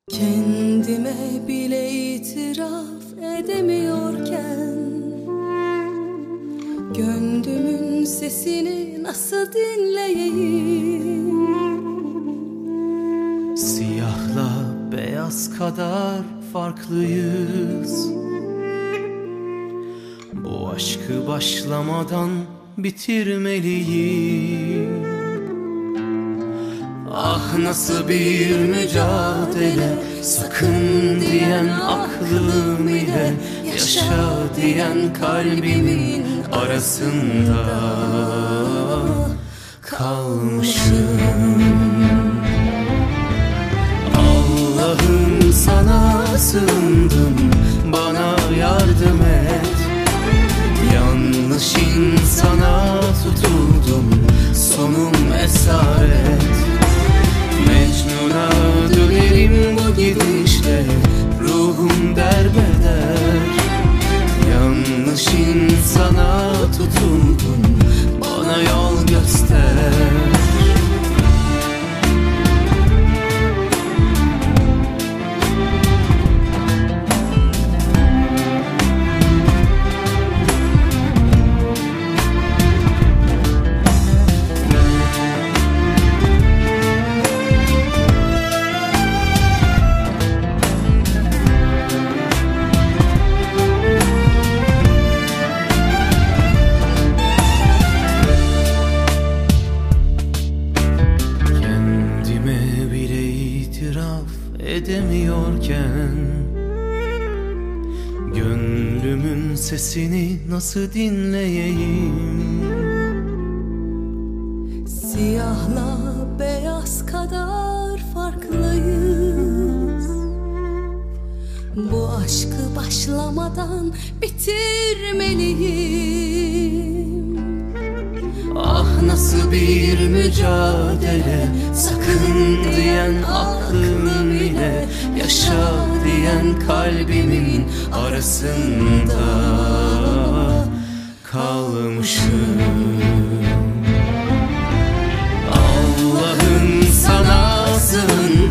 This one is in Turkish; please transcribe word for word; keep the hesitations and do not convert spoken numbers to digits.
Kendime bile itiraf edemiyorken gönlümün sesini nasıl dinleyeyim? Siyahla beyaz kadar farklıyız. Bu aşkı başlamadan bitirmeliyim. Ah nasıl bir mücadele, sakın diyen aklım ile yaşa diyen kalbimin arasında kalmışım. Allah'ım sana sığındım, bana yardım et. Yanlış insana tutuldum, sonum esaret. Mecnun'a dönerim bu gidişle, ruhum derbeder. Yanlış insana tutuldum, bana yol göster. Edemiyorken gönlümün sesini nasıl dinleyeyim? Siyahla beyaz kadar farklıyız. Bu aşkı başlamadan bitirmeliyim. Ah nasıl bir mücadele, sakın diyen aklım ile yaşa diyen kalbimin arasında kalmışım. Allah'ım sana sığındım,